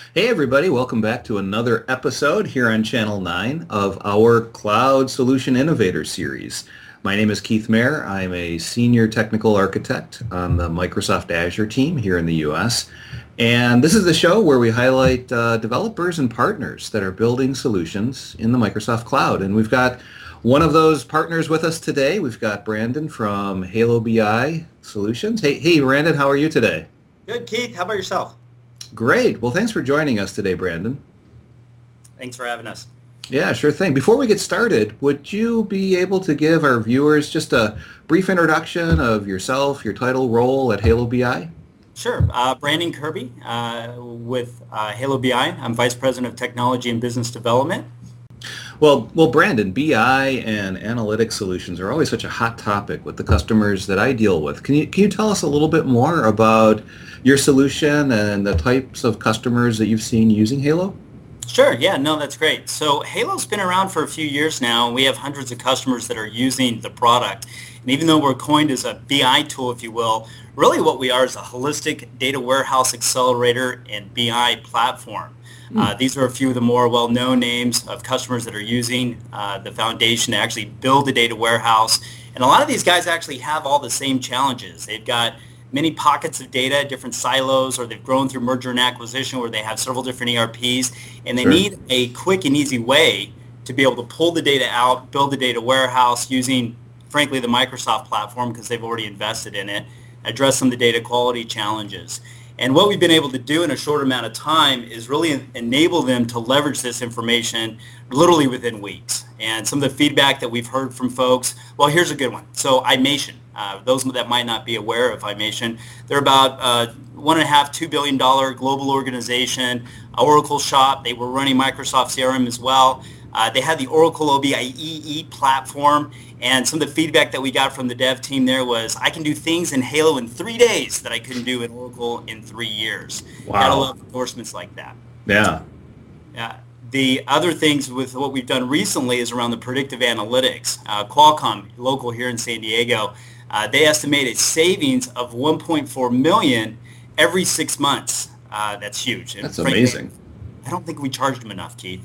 Hey everybody, welcome back to another episode here on Channel 9 of our Cloud Solution Innovator series. My name is Keith Mayer. I'm a senior technical architect on the Microsoft Azure team here in the US. And this is the show where we highlight developers and partners that are building solutions in the Microsoft Cloud. And we've got one of those partners with us today. We've got Brandon from Halo BI Solutions. Hey, Brandon, how are you today? Good, Keith. How about yourself? Great. Well, thanks for joining us today, Brandon. Thanks for having us. Yeah, sure thing. Before we get started, would you be able to give our viewers just a brief introduction of yourself, your title, role at Halo BI? Sure. Brandon Kirby with Halo BI. I'm Vice President of Technology and Business Development. Well, Brandon, BI and analytics solutions are always such a hot topic with the customers that I deal with. Can you tell us a little bit more about your solution and the types of customers that you've seen using Halo? Sure. Yeah, no, that's great. So Halo's been around for a few years now, and we have hundreds of customers that are using the product. And even though we're coined as a BI tool, if you will, really what we are is a holistic data warehouse accelerator and BI platform. These are a few of the more well-known names of customers that are using the foundation to actually build the data warehouse. And a lot of these guys actually have all the same challenges. They've got many pockets of data, different silos, or they've grown through merger and acquisition where they have several different ERPs, and they need a quick and easy way to be able to pull the data out, build the data warehouse using, frankly, the Microsoft platform because they've already invested in it, address some of the data quality challenges. And what we've been able to do in a short amount of time is really enable them to leverage this information literally within weeks. And some of the feedback that we've heard from folks, well, here's a good one. So iMation, those that might not be aware of iMation, they're about $1.5, $2 billion global organization, Oracle shop. They were running Microsoft CRM as well. They had the Oracle OBIEE platform, and some of the feedback that we got from the dev team there was, I can do things in Halo in 3 days that I couldn't do in Oracle in 3 years. Wow. Gotta love endorsements like that. Yeah. The other things with what we've done recently is around the predictive analytics. Qualcomm, local here in San Diego, they estimate a savings of 1.4 million every 6 months. That's huge. And That's frankly, amazing. I don't think we charged them enough, Keith.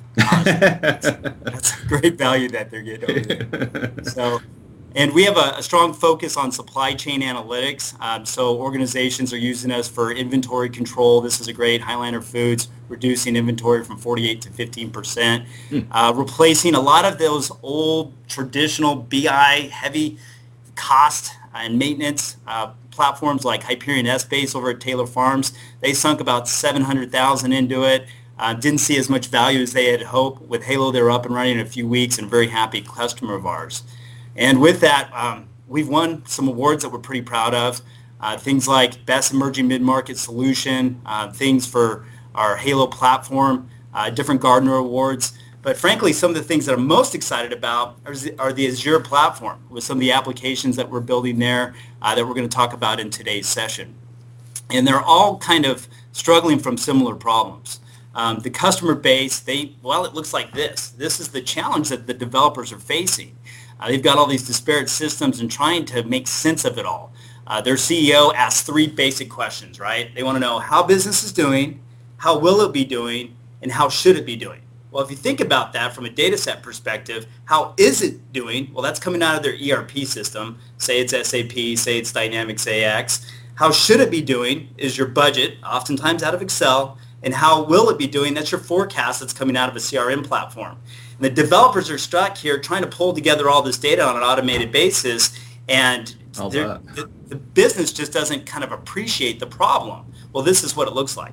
That's a great value that they're getting over there. So, and we have a strong focus on supply chain analytics. So organizations are using us for inventory control. This is a great Highlander Foods, reducing inventory from 48 to 15%, replacing a lot of those old traditional BI heavy cost and maintenance platforms like Hyperion Essbase over at Taylor Farms. They sunk about $700,000 into it. Didn't see as much value as they had hoped. With Halo, they were up and running in a few weeks and a very happy customer of ours. And with that, we've won some awards that we're pretty proud of. Things like Best Emerging Mid-Market Solution, things for our Halo platform, different Gartner awards. But frankly, some of the things that I'm most excited about are the Azure platform with some of the applications that we're building there that we're going to talk about in today's session. And they're all kind of struggling from similar problems. The customer base, it looks like this. This is the challenge that the developers are facing. They've got all these disparate systems and trying to make sense of it all. Their CEO asks 3 basic questions, right? They want to know how business is doing, how will it be doing, and how should it be doing? Well, if you think about that from a data set perspective, how is it doing? Well, that's coming out of their ERP system. Say it's SAP, say it's Dynamics AX. How should it be doing is your budget, oftentimes out of Excel. And how will it be doing? That's your forecast that's coming out of a CRM platform. And the developers are stuck here trying to pull together all this data on an automated basis, and the business just doesn't kind of appreciate the problem. Well, this is what it looks like.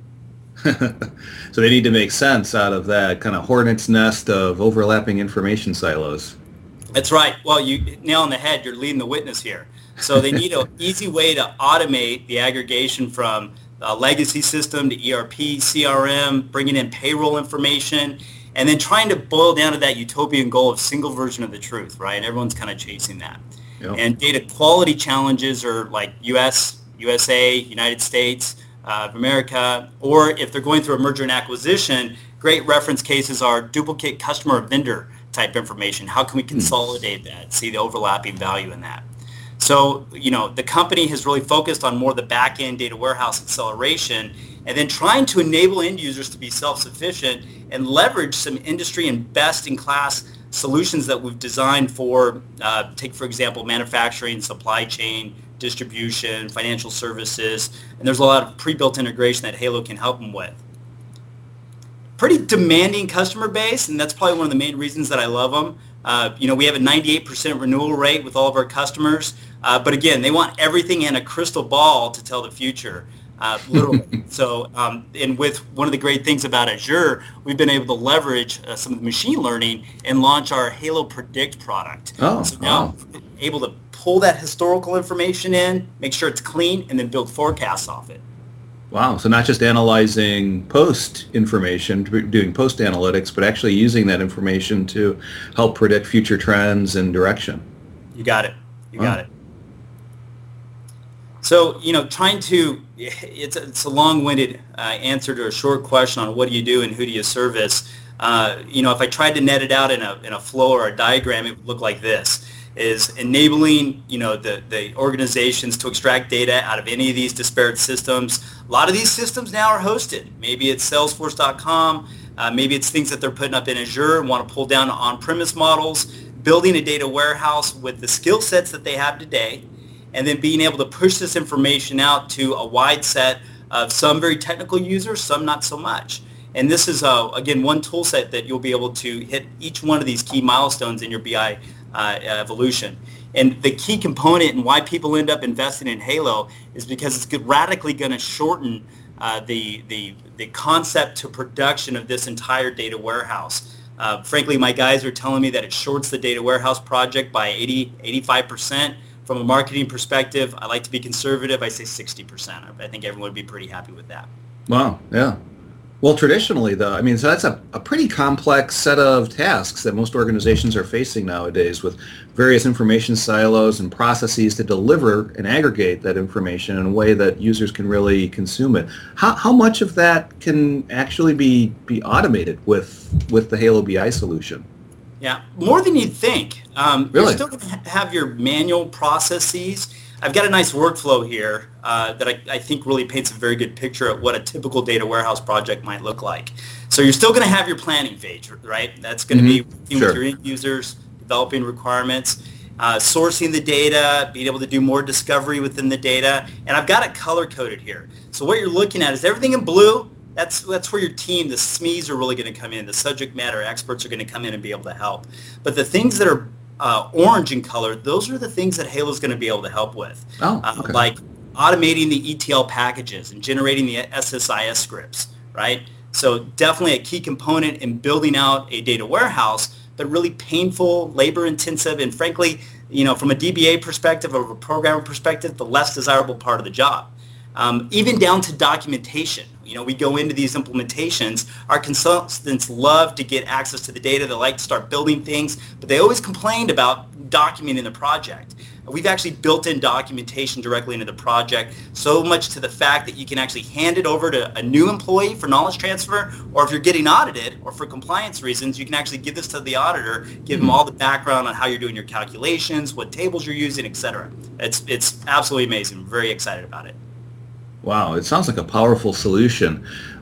So they need to make sense out of that kind of hornet's nest of overlapping information silos. That's right. Well, you nail on the head. You're leading the witness here. So they need an easy way to automate the aggregation from a legacy system to ERP, CRM, bringing in payroll information, and then trying to boil down to that utopian goal of single version of the truth, right? Everyone's kind of chasing that. Yep. And data quality challenges are like USA, United States of America, or if they're going through a merger and acquisition, great reference cases are duplicate customer vendor type information. How can we consolidate that, see the overlapping value in that? So, the company has really focused on more the back-end data warehouse acceleration, and then trying to enable end users to be self-sufficient and leverage some industry and best-in-class solutions that we've designed for, take for example, manufacturing, supply chain, distribution, financial services, and there's a lot of pre-built integration that Halo can help them with. Pretty demanding customer base, and that's probably one of the main reasons that I love them. We have a 98% renewal rate with all of our customers, but again, they want everything in a crystal ball to tell the future, literally. So, and with one of the great things about Azure, we've been able to leverage some of the machine learning and launch our Halo Predict product. Oh, so now we're able to pull that historical information in, make sure it's clean, and then build forecasts off it. Wow. So not just analyzing post information, doing post analytics, but actually using that information to help predict future trends and direction. You got it. You got it. So, it's a long-winded answer to a short question on what do you do and who do you service. If I tried to net it out in a flow or a diagram, it would look like this. Is enabling, the organizations to extract data out of any of these disparate systems. A lot of these systems now are hosted. Maybe it's Salesforce.com. Maybe it's things that they're putting up in Azure and want to pull down on-premise models, building a data warehouse with the skill sets that they have today, and then being able to push this information out to a wide set of some very technical users, some not so much. And this is, again, one tool set that you'll be able to hit each one of these key milestones in your BI evolution. And the key component and why people end up investing in Halo is because it's radically going to shorten the concept to production of this entire data warehouse. Frankly, my guys are telling me that it shorts the data warehouse project by 85%. From a marketing perspective, I like to be conservative. I say 60%. I think everyone would be pretty happy with that. Wow, yeah. Well, traditionally, though, so that's a pretty complex set of tasks that most organizations are facing nowadays, with various information silos and processes to deliver and aggregate that information in a way that users can really consume it. How much of that can actually be automated with the Halo BI solution? Yeah, more than you'd think. Really? You're still going to have your manual processes. I've got a nice workflow here that I think really paints a very good picture of what a typical data warehouse project might look like. So you're still going to have your planning phase, right? That's going to be working with your end users, developing requirements, sourcing the data, being able to do more discovery within the data. And I've got it color-coded here. So what you're looking at is everything in blue. That's where your team, the SMEs, are really going to come in. The subject matter experts are going to come in and be able to help. But the things that are orange in color, those are the things that Halo's going to be able to help with. Okay. Like automating the ETL packages and generating the SSIS scripts, right? So definitely a key component in building out a data warehouse, but really painful, labor intensive, and frankly, from a DBA perspective or a programmer perspective, the less desirable part of the job. Even down to documentation. We go into these implementations. Our consultants love to get access to the data. They like to start building things, but they always complained about documenting the project. We've actually built in documentation directly into the project, so much to the fact that you can actually hand it over to a new employee for knowledge transfer, or if you're getting audited or for compliance reasons, you can actually give this to the auditor, give them all the background on how you're doing your calculations, what tables you're using, etc. It's absolutely amazing. I'm very excited about it. Wow, it sounds like a powerful solution.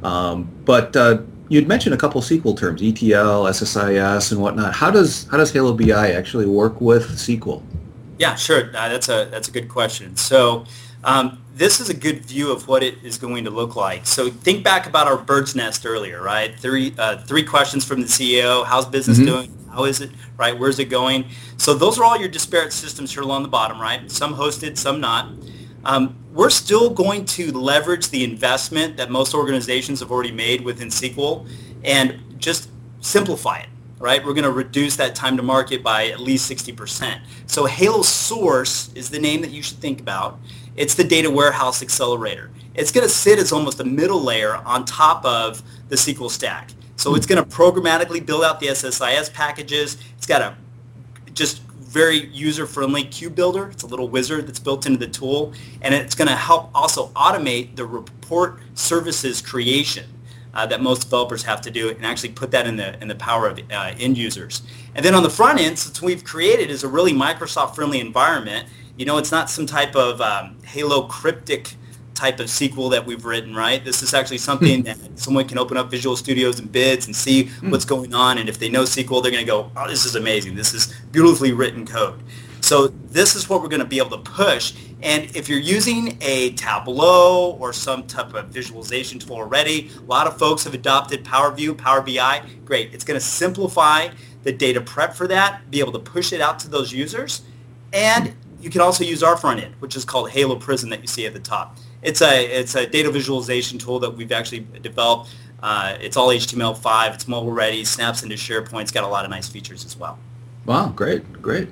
But you'd mentioned a couple SQL terms, ETL, SSIS, and whatnot. How does Halo BI actually work with SQL? Yeah, sure. That's a good question. So this is a good view of what it is going to look like. So think back about our bird's nest earlier, right? Three questions from the CEO. How's business doing? How is it, right? Where's it going? So those are all your disparate systems here along the bottom, right? Some hosted, some not. We're still going to leverage the investment that most organizations have already made within SQL and just simplify it, right? We're going to reduce that time to market by at least 60%. So Halo Source is the name that you should think about. It's the data warehouse accelerator. It's going to sit as almost a middle layer on top of the SQL stack. So it's going to programmatically build out the SSIS packages. It's got a just very user-friendly cube builder. It's a little wizard that's built into the tool, and it's going to help also automate the report services creation that most developers have to do, and actually put that in the power of end users. And then on the front end, since we've created is a really Microsoft-friendly environment, it's not some type of Halo cryptic type of SQL that we've written, right? This is actually something that someone can open up Visual Studios and bids and see what's going on. And if they know SQL, they're going to go, oh, this is amazing. This is beautifully written code. So this is what we're going to be able to push. And if you're using a Tableau or some type of visualization tool already, a lot of folks have adopted Power View, Power BI. Great. It's going to simplify the data prep for that, be able to push it out to those users. And you can also use our front end, which is called Halo Prism that you see at the top. It's a data visualization tool that we've actually developed. It's all HTML5. It's mobile ready, snaps into SharePoint. It's got a lot of nice features as well. Wow, great, great.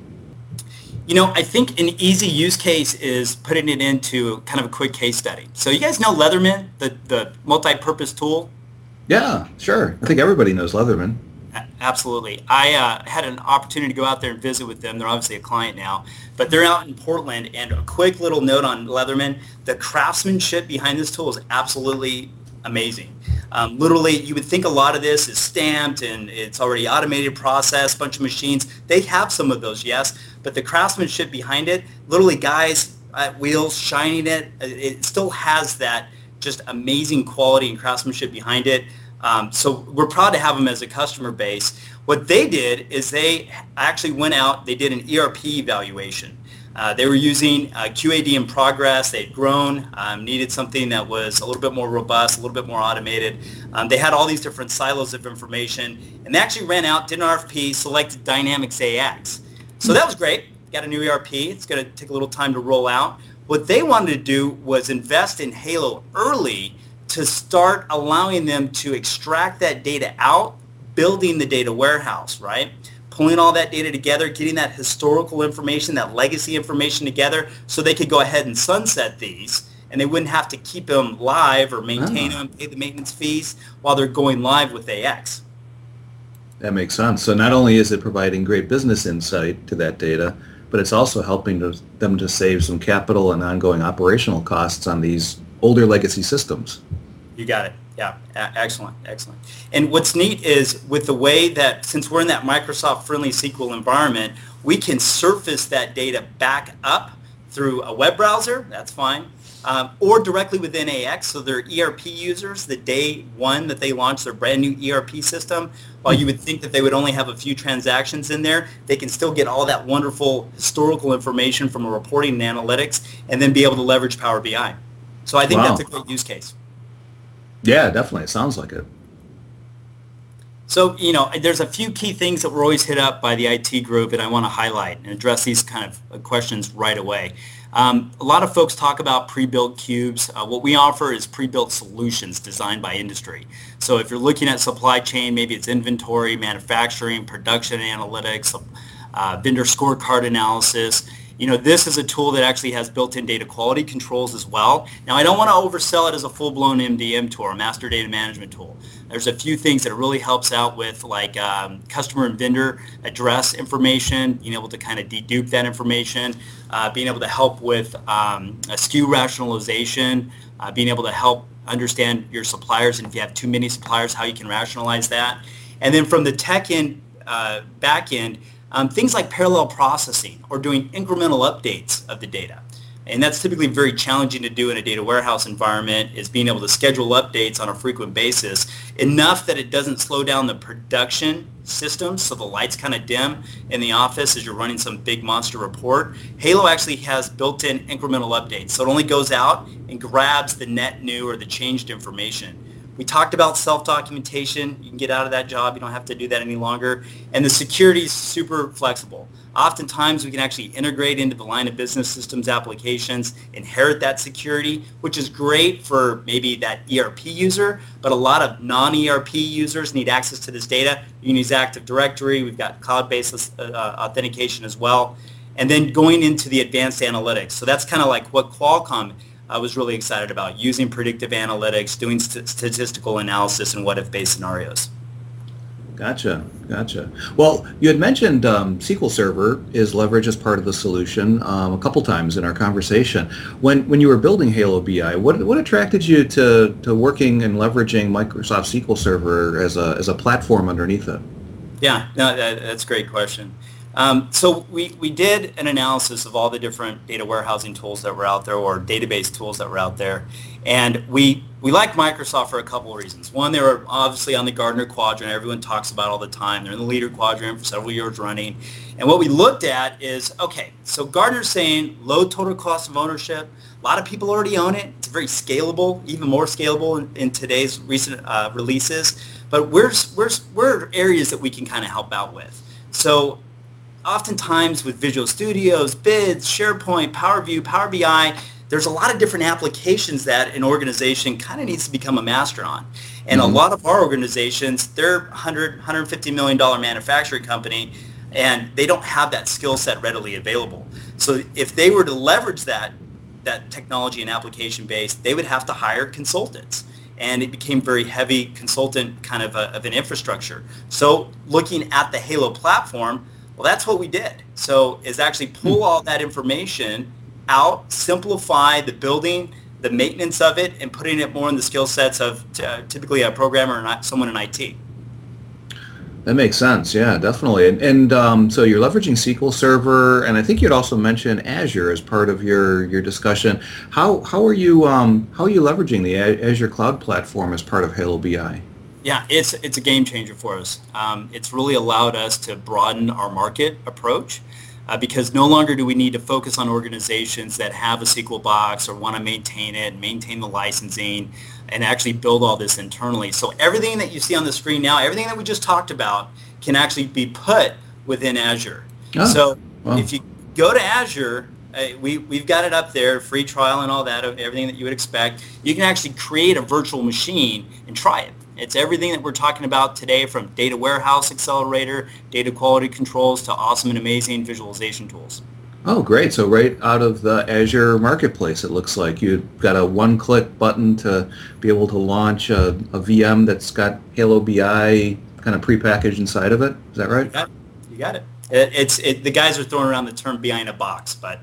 You know, I think an easy use case is putting it into kind of a quick case study. So you guys know Leatherman, the multi-purpose tool? Yeah, sure. I think everybody knows Leatherman. Absolutely. I had an opportunity to go out there and visit with them. They're obviously a client now, but they're out in Portland. And a quick little note on Leatherman, the craftsmanship behind this tool is absolutely amazing. Literally, you would think a lot of this is stamped and it's already automated process, bunch of machines. They have some of those, yes, but the craftsmanship behind it, literally guys at wheels shining it, it still has that just amazing quality and craftsmanship behind it. So we're proud to have them as a customer base. What they did is they actually went out, they did an ERP evaluation. They were using QAD in progress. They had grown, needed something that was a little bit more robust, a little bit more automated. They had all these different silos of information, and they actually ran out, did an RFP, selected Dynamics AX. So that was great. Got a new ERP. It's going to take a little time to roll out. What they wanted to do was invest in Halo early to start allowing them to extract that data out, building the data warehouse, right? Pulling all that data together, getting that historical information, that legacy information together so they could go ahead and sunset these and they wouldn't have to keep them live or maintain them, pay the maintenance fees while they're going live with AX. That makes sense. So not only is it providing great business insight to that data, but it's also helping them to save some capital and ongoing operational costs on these older legacy systems. You got it. Yeah, excellent, excellent. And what's neat is with the way that, since we're in that Microsoft-friendly SQL environment, we can surface that data back up through a web browser, that's fine, or directly within AX. So their ERP users, the day one that they launch their brand new ERP system, while you would think that they would only have a few transactions in there, they can still get all that wonderful historical information from a reporting and analytics and then be able to leverage Power BI. So I think that's a great use case. Yeah, definitely. It sounds like it. So, you know, there's a few key things that were always hit up by the IT group, and I want to highlight and address these kind of questions right away. A lot of folks talk about pre-built cubes. What we offer is pre-built solutions designed by industry. So if you're looking at supply chain, maybe it's inventory, manufacturing, production analytics, vendor scorecard analysis. You know, this is a tool that actually has built-in data quality controls as well. Now, I don't want to oversell it as a full-blown MDM tool or master data management tool. There's a few things that it really helps out with, like customer and vendor address information, being able to kind of dedupe that information, being able to help with a SKU rationalization, being able to help understand your suppliers, and if you have too many suppliers, how you can rationalize that. And then from the tech end, back end, things like parallel processing or doing incremental updates of the data. And that's typically very challenging to do in a data warehouse environment, is being able to schedule updates on a frequent basis enough that it doesn't slow down the production system so the lights kind of dim in the office as you're running some big monster report. Halo actually has built-in incremental updates. So it only goes out and grabs the net new or the changed information. We talked about self-documentation. You can get out of that job. You don't have to do that any longer. And the security is super flexible. Oftentimes, we can actually integrate into the line of business systems applications, inherit that security, which is great for maybe that ERP user, but a lot of non-ERP users need access to this data. You can use Active Directory. We've got cloud-based authentication as well. And then going into the advanced analytics. So that's kind of like what Qualcomm I was really excited about, using predictive analytics, doing statistical analysis and what-if-based scenarios. Gotcha. Well, you had mentioned SQL Server is leveraged as part of the solution a couple times in our conversation. When you were building Halo BI, what attracted you to working and leveraging Microsoft SQL Server as a platform underneath it? Yeah, no, that's a great question. So we did an analysis of all the different data warehousing tools that were out there, or database tools that were out there. And we like Microsoft for a couple of reasons. One, they were obviously on the Gartner Quadrant. Everyone talks about all the time. They're in the leader quadrant for several years running. And what we looked at is, okay, so Gartner's saying low total cost of ownership. A lot of people already own it. It's very scalable, even more scalable in today's recent releases. But where areas that we can kind of help out with? So oftentimes with Visual Studios, BIDS, SharePoint, Power View, Power BI, there's a lot of different applications that an organization kind of needs to become a master on. And a lot of our organizations, they're $150 million manufacturing company, and they don't have that skill set readily available. So if they were to leverage that technology and application base, they would have to hire consultants. And it became very heavy consultant kind of an infrastructure. So looking at the Halo platform, well, that's what we did. So is actually pull all that information out, simplify the building, the maintenance of it, and putting it more in the skill sets of typically a programmer or someone in IT. That makes sense. Yeah, definitely. And so you're leveraging SQL Server, and I think you'd also mentioned Azure as part of your discussion. How are you leveraging the Azure Cloud Platform as part of Halo BI? Yeah, it's a game changer for us. It's really allowed us to broaden our market approach because no longer do we need to focus on organizations that have a SQL box or want to maintain it, maintain the licensing, and actually build all this internally. So everything that you see on the screen now, everything that we just talked about can actually be put within Azure. If you go to Azure, we've got it up there, free trial and all that, everything that you would expect. You can actually create a virtual machine and try it. It's everything that we're talking about today, from data warehouse accelerator, data quality controls, to awesome and amazing visualization tools. Oh, great. So right out of the Azure Marketplace, it looks like you've got a one-click button to be able to launch a VM that's got Halo BI kind of prepackaged inside of it. Is that right? You got it. The guys are throwing around the term BI in a box, but...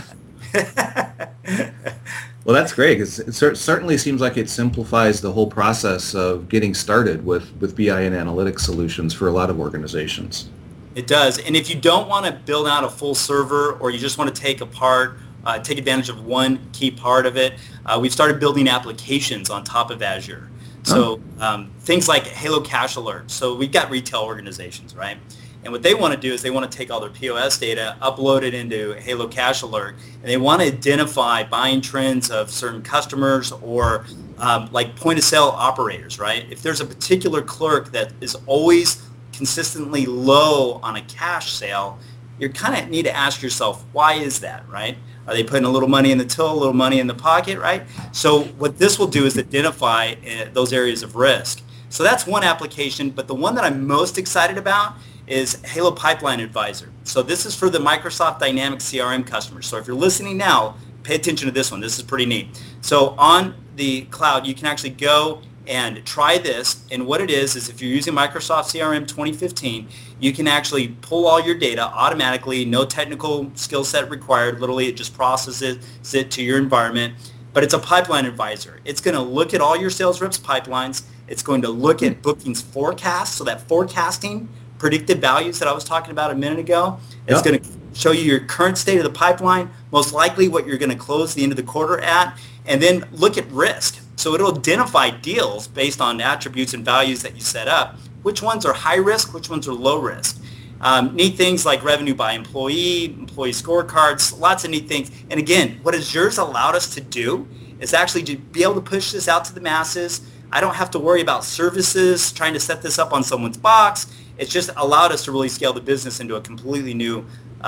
Well, that's great, because it certainly seems like it simplifies the whole process of getting started with BI and analytics solutions for a lot of organizations. It does. And if you don't want to build out a full server, or you just want to take advantage of one key part of it, we've started building applications on top of Azure. So things like Halo Cache Alert. So we've got retail organizations, right? And what they want to do is they want to take all their POS data, upload it into Halo Cache Alert, and they want to identify buying trends of certain customers, or like point of sale operators, right? If there's a particular clerk that is always consistently low on a cash sale, you kind of need to ask yourself, why is that, right? Are they putting a little money in the till, a little money in the pocket, right? So what this will do is identify those areas of risk. So that's one application, but the one that I'm most excited about is Halo Pipeline Advisor. So this is for the Microsoft Dynamics CRM customers. So if you're listening now, pay attention to this one. This is pretty neat. So on the cloud, you can actually go and try this. And what it is if you're using Microsoft CRM 2015, you can actually pull all your data automatically, no technical skill set required. Literally, it just processes it to your environment. But it's a pipeline advisor. It's going to look at all your sales reps' pipelines. It's going to look at bookings forecasts, so that forecasting, predictive values that I was talking about a minute ago. It's going to show you your current state of the pipeline, most likely what you're going to close the end of the quarter at, and then look at risk. So it'll identify deals based on attributes and values that you set up. Which ones are high risk, which ones are low risk. Neat things like revenue by employee scorecards, lots of neat things. And again, what Azure's allowed us to do is actually to be able to push this out to the masses. I don't have to worry about services, trying to set this up on someone's box. It's just allowed us to really scale the business into a completely new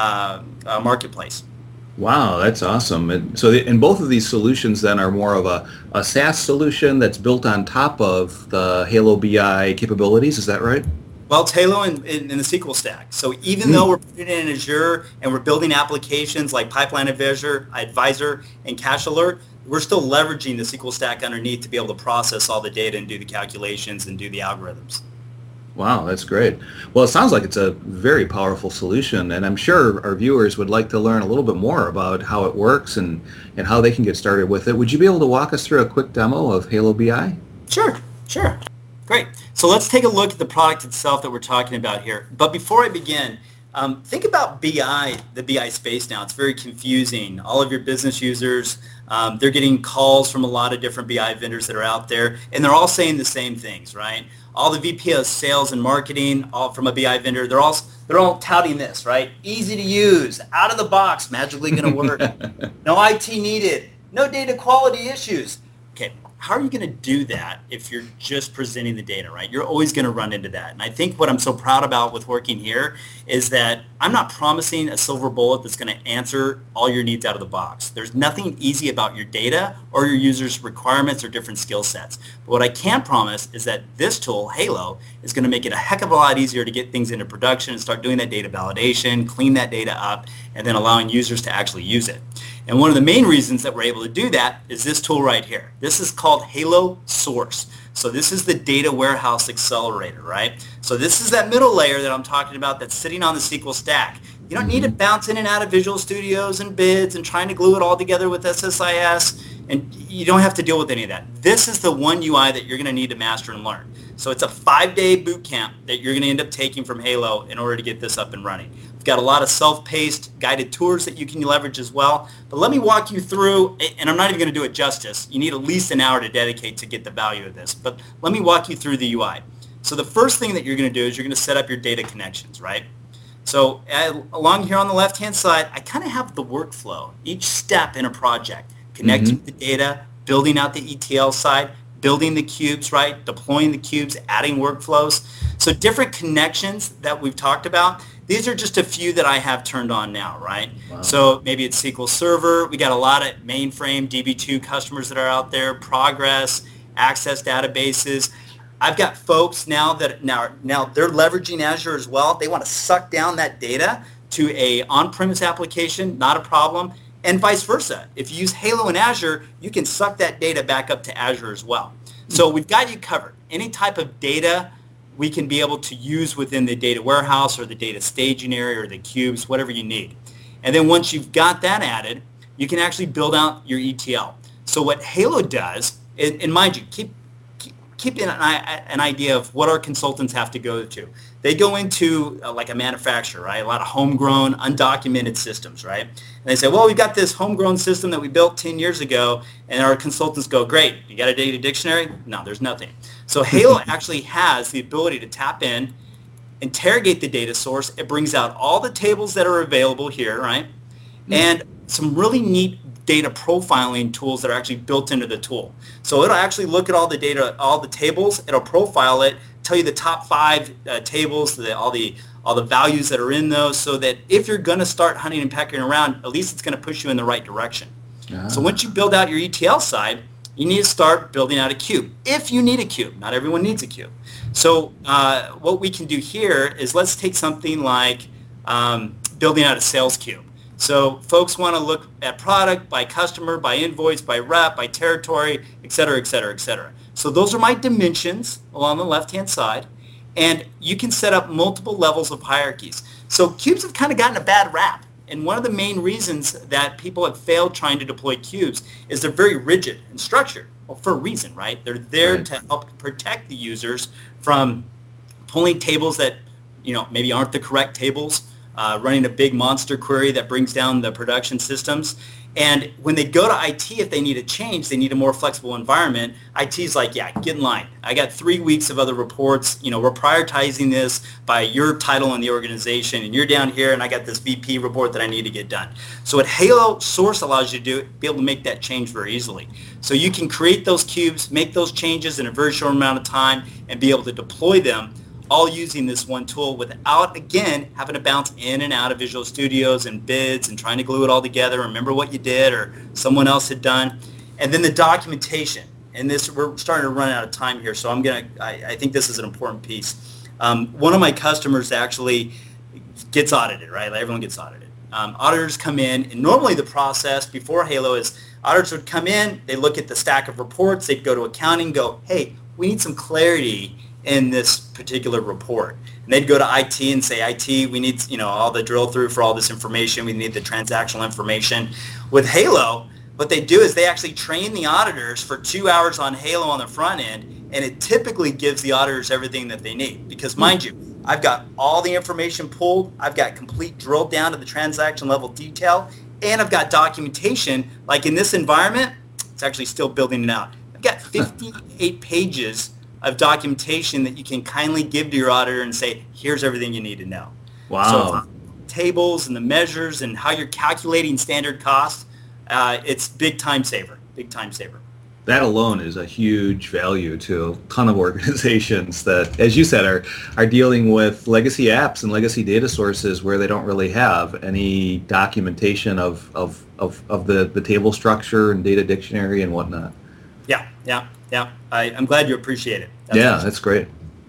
marketplace. Wow, that's awesome. And both of these solutions then are more of a SaaS solution that's built on top of the Halo BI capabilities. Is that right? Well, it's Halo in the SQL stack. So even though we're putting it in Azure and we're building applications like Pipeline Advisor and Cache Alert, we're still leveraging the SQL stack underneath to be able to process all the data and do the calculations and do the algorithms. Wow, that's great. Well, it sounds like it's a very powerful solution, and I'm sure our viewers would like to learn a little bit more about how it works and how they can get started with it. Would you be able to walk us through a quick demo of Halo BI? Sure. Great. So let's take a look at the product itself that we're talking about here. But before I begin, Think about BI, the BI space now. It's very confusing. All of your business users, they're getting calls from a lot of different BI vendors that are out there, and they're all saying the same things, right? All the VP of sales and marketing, all from a BI vendor, they're all touting this, right? Easy to use, out of the box, magically going to work. No IT needed, no data quality issues. Okay, how are you going to do that if you're just presenting the data, right? You're always going to run into that. And I think what I'm so proud about with working here is that I'm not promising a silver bullet that's going to answer all your needs out of the box. There's nothing easy about your data or your users' requirements or different skill sets. But what I can promise is that this tool, Halo, is going to make it a heck of a lot easier to get things into production and start doing that data validation, clean that data up, and then allowing users to actually use it. And one of the main reasons that we're able to do that is this tool right here. This is called Halo Source. So this is the data warehouse accelerator, right? So this is that middle layer that I'm talking about that's sitting on the SQL stack. You don't need to bounce in and out of Visual Studios and BIDS and trying to glue it all together with SSIS, and you don't have to deal with any of that. This is the one UI that you're going to need to master and learn. So it's a 5-day boot camp that you're going to end up taking from Halo in order to get this up and running. We've got a lot of self-paced guided tours that you can leverage as well. But let me walk you through, and I'm not even going to do it justice. You need at least an hour to dedicate to get the value of this. But let me walk you through the UI. So the first thing that you're going to do is you're going to set up your data connections, right? So along here on the left-hand side, I kind of have the workflow, each step in a project, connecting the data, building out the ETL side, building the cubes, right? Deploying the cubes, adding workflows. So different connections that we've talked about. These are just a few that I have turned on now, right? Wow. So maybe it's SQL Server. We got a lot of mainframe DB2 customers that are out there, Progress, Access databases. I've got folks now that now they're leveraging Azure as well. They want to suck down that data to a on-premise application, not a problem, and vice versa. If you use Halo in Azure, you can suck that data back up to Azure as well. So we've got you covered. Any type of data we can be able to use within the data warehouse or the data staging area or the cubes, whatever you need. And then once you've got that added, you can actually build out your ETL. So what Halo does, and mind you, keep an idea of what our consultants have to go to. They go into like a manufacturer, right? A lot of homegrown, undocumented systems, right? And they say, well, we've got this homegrown system that we built 10 years ago, and our consultants go, great, you got a data dictionary? No, there's nothing. So Halo actually has the ability to tap in, interrogate the data source. It brings out all the tables that are available here, right? And some really neat data profiling tools that are actually built into the tool. So it'll actually look at all the data, all the tables, it'll profile it, tell you the top 5 tables, all the values that are in those, so that if you're going to start hunting and pecking around, at least it's going to push you in the right direction. So once you build out your ETL side, you need to start building out a cube. If you need a cube, not everyone needs a cube. So what we can do here is let's take something like building out a sales cube. So folks want to look at product by customer, by invoice, by rep, by territory, et cetera, et cetera, et cetera. So those are my dimensions along the left-hand side, and you can set up multiple levels of hierarchies. So cubes have kind of gotten a bad rap, and one of the main reasons that people have failed trying to deploy cubes is they're very rigid and structured. Well, for a reason, right? They're there to help protect the users from pulling tables that maybe aren't the correct tables, running a big monster query that brings down the production systems. And when they go to IT, if they need a change, they need a more flexible environment. IT's like, yeah, get in line. I got 3 weeks of other reports. We're prioritizing this by your title in the organization, and you're down here, and I got this VP report that I need to get done. So what Halo Source allows you to do, be able to make that change very easily. So you can create those cubes, make those changes in a very short amount of time, and be able to deploy them, all using this one tool without, again, having to bounce in and out of Visual Studios and BIDS and trying to glue it all together, remember what you did or someone else had done. And then the documentation. And this, we're starting to run out of time here, so I think this is an important piece. One of my customers actually gets audited, right? Like everyone gets audited. Auditors come in, and normally the process before Halo is auditors would come in, they look at the stack of reports, they'd go to accounting, go, hey, we need some clarity in this particular report. And they'd go to IT and say, IT, we need all the drill through for all this information. We need the transactional information. With Halo, what they do is they actually train the auditors for 2 hours on Halo on the front end, and it typically gives the auditors everything that they need. Because mind you, I've got all the information pulled. I've got complete drill down to the transaction level detail. And I've got documentation. Like in this environment, it's actually still building it out. I've got 58 pages of documentation that you can kindly give to your auditor and say, here's everything you need to know. Wow. So tables and the measures and how you're calculating standard costs, it's big time saver. That alone is a huge value to a ton of organizations that, as you said, are dealing with legacy apps and legacy data sources where they don't really have any documentation of the table structure and data dictionary and whatnot. Yeah. I'm glad you appreciate it. That's great.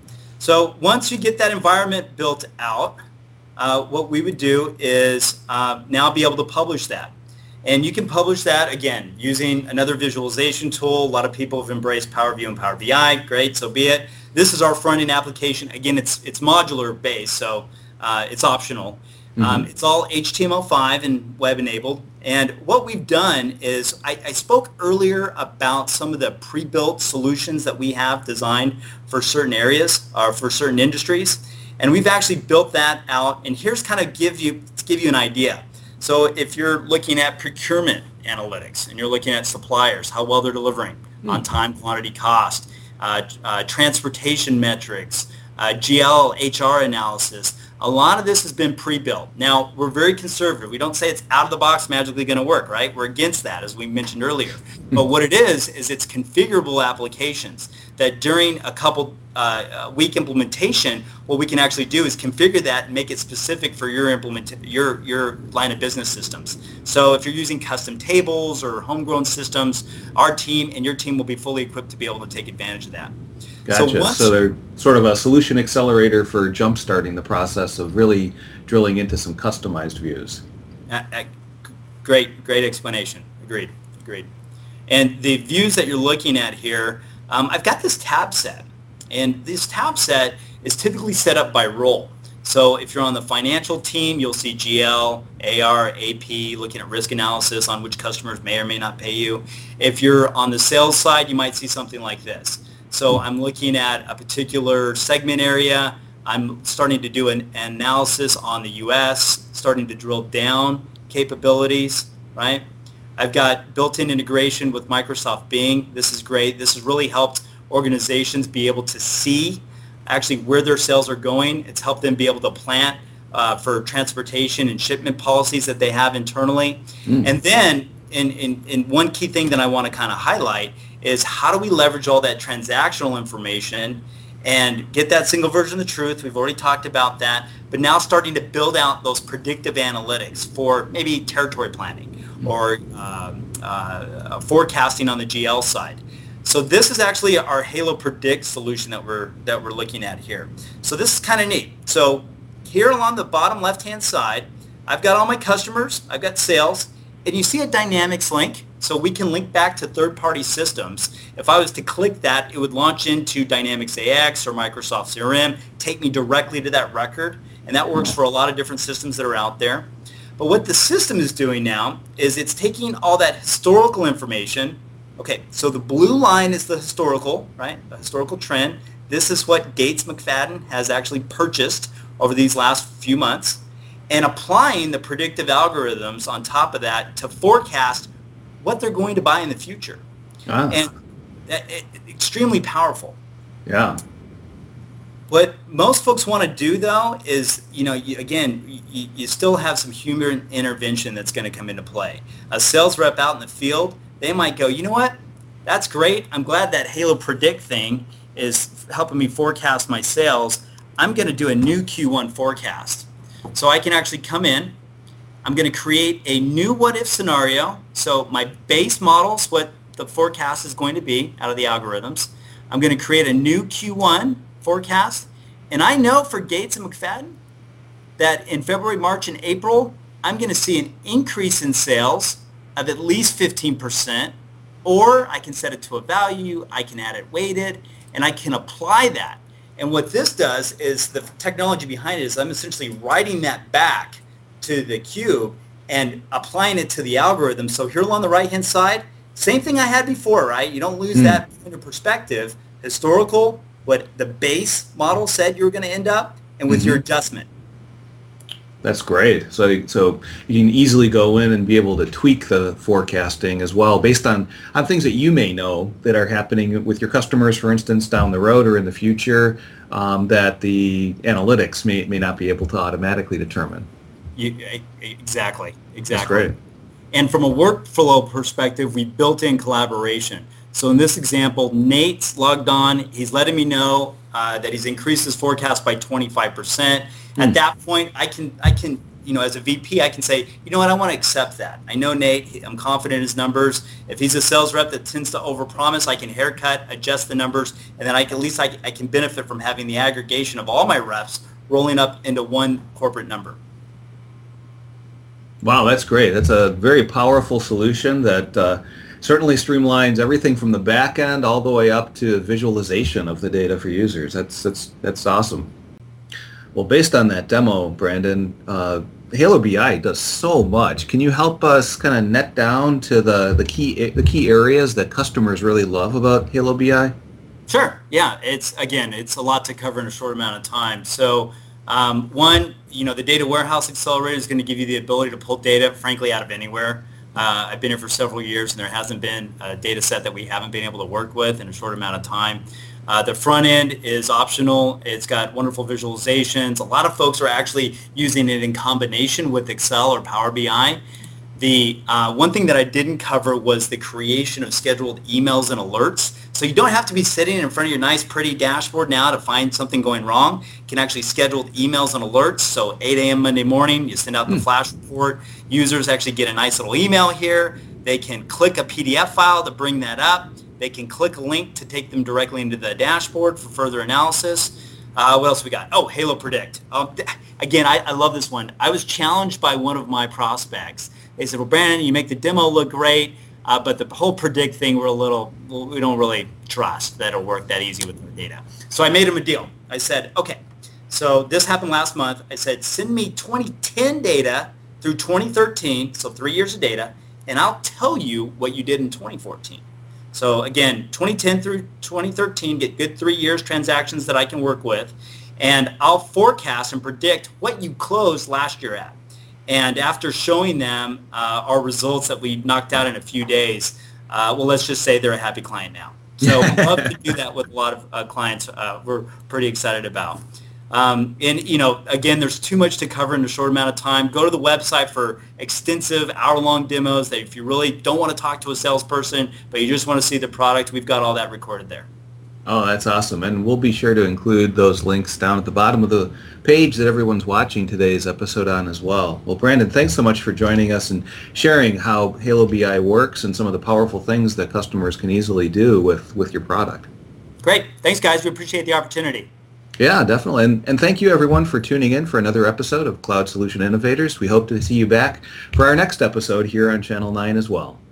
So once you get that environment built out, what we would do is now be able to publish that. And you can publish that, again, using another visualization tool. A lot of people have embraced Power View and Power BI. Great, so be it. This is our front-end application. Again, it's modular based, so it's optional. It's all HTML5 and web-enabled. And what we've done is I spoke earlier about some of the pre-built solutions that we have designed for certain areas or for certain industries. And we've actually built that out. And here's kind of give you an idea. So if you're looking at procurement analytics and you're looking at suppliers, how well they're delivering on time, quantity, cost, transportation metrics, GL, HR analysis, a lot of this has been pre-built. Now, we're very conservative. We don't say it's out of the box magically going to work, right? We're against that, as we mentioned earlier. But what it is it's configurable applications that during a couple week implementation, what we can actually do is configure that and make it specific for your your line of business systems. So if you're using custom tables or homegrown systems, our team and your team will be fully equipped to be able to take advantage of that. Gotcha. So they're sort of a solution accelerator for jump-starting the process of really drilling into some customized views. Great explanation. Agreed. And the views that you're looking at here, I've got this tab set. And this tab set is typically set up by role. So if you're on the financial team, you'll see GL, AR, AP, looking at risk analysis on which customers may or may not pay you. If you're on the sales side, you might see something like this. So I'm looking at a particular segment area. I'm starting to do an analysis on the U.S., starting to drill down capabilities, right? I've got built-in integration with Microsoft Bing. This is great. This has really helped organizations be able to see actually where their sales are going. It's helped them be able to plan for transportation and shipment policies that they have internally. And then in one key thing that I want to kind of highlight is how do we leverage all that transactional information and get that single version of the truth. We've already talked about that, but now starting to build out those predictive analytics for maybe territory planning or forecasting on the GL side. So this is actually our Halo Predict solution that we're looking at here. So this is kind of neat. So here along the bottom left-hand side, I've got all my customers, I've got sales, and you see a Dynamics link. So we can link back to third-party systems. If I was to click that, it would launch into Dynamics AX or Microsoft CRM, take me directly to that record, and that works for a lot of different systems that are out there. But what the system is doing now is it's taking all that historical information. Okay, so the blue line is the historical, right? The historical trend. This is what Gates McFadden has actually purchased over these last few months, and applying the predictive algorithms on top of that to forecast what they're going to buy in the future. And extremely powerful. Yeah. What most folks want to do, though, is, you still have some human intervention that's going to come into play. A sales rep out in the field, they might go, you know what? That's great. I'm glad that Halo Predict thing is helping me forecast my sales. I'm going to do a new Q1 forecast. So I can actually come in. I'm going to create a new what-if scenario. So my base model is what the forecast is going to be out of the algorithms. I'm going to create a new Q1 forecast. And I know for Gates and McFadden that in February, March, and April, I'm going to see an increase in sales of at least 15%. Or I can set it to a value. I can add it weighted. And I can apply that. And what this does is the technology behind it is I'm essentially writing that back to the cube and applying it to the algorithm. So here along the right-hand side, same thing I had before, right? You don't lose that into perspective. Historical, what the base model said you were going to end up, and with your adjustment. That's great. So you can easily go in and be able to tweak the forecasting as well based on things that you may know that are happening with your customers, for instance, down the road or in the future, that the analytics may not be able to automatically determine. Exactly. That's great. And from a workflow perspective, we built in collaboration. So in this example, Nate's logged on. He's letting me know that he's increased his forecast by 25%. At that point, I can, as a VP, I can say, you know what, I want to accept that. I know Nate. I'm confident in his numbers. If he's a sales rep that tends to overpromise, I can haircut, adjust the numbers, and then I can benefit from having the aggregation of all my reps rolling up into one corporate number. Wow, that's great. That's a very powerful solution that certainly streamlines everything from the back end all the way up to visualization of the data for users. That's awesome. Well, based on that demo, Brandon, Halo BI does so much. Can you help us kind of net down to the key areas that customers really love about Halo BI? Sure. Yeah. It's a lot to cover in a short amount of time. So one, the Data Warehouse Accelerator is going to give you the ability to pull data, frankly, out of anywhere. I've been here for several years, and there hasn't been a data set that we haven't been able to work with in a short amount of time. The front end is optional. It's got wonderful visualizations. A lot of folks are actually using it in combination with Excel or Power BI. The one thing that I didn't cover was the creation of scheduled emails and alerts. So you don't have to be sitting in front of your nice, pretty dashboard now to find something going wrong. You can actually schedule emails and alerts. So 8 a.m. Monday morning, you send out the flash report. Users actually get a nice little email here. They can click a PDF file to bring that up. They can click a link to take them directly into the dashboard for further analysis. What else we got? Oh, Halo Predict. Again, I love this one. I was challenged by one of my prospects. They said, well, Brandon, you make the demo look great, but the whole predict thing, we don't really trust that it'll work that easy with our data. So I made him a deal. I said, okay, so this happened last month. I said, send me 2010 data through 2013, so 3 years of data, and I'll tell you what you did in 2014. So again, 2010 through 2013, get good 3 years transactions that I can work with, and I'll forecast and predict what you closed last year at. And after showing them our results that we knocked out in a few days, let's just say they're a happy client now. So I'd love to do that with a lot of clients we're pretty excited about. Again, there's too much to cover in a short amount of time. Go to the website for extensive hour-long demos that if you really don't want to talk to a salesperson, but you just want to see the product, we've got all that recorded there. Oh, that's awesome. And we'll be sure to include those links down at the bottom of the page that everyone's watching today's episode on as well. Well, Brandon, thanks so much for joining us and sharing how Halo BI works and some of the powerful things that customers can easily do with your product. Great. Thanks, guys. We appreciate the opportunity. Yeah, definitely. And thank you, everyone, for tuning in for another episode of Cloud Solution Innovators. We hope to see you back for our next episode here on Channel 9 as well.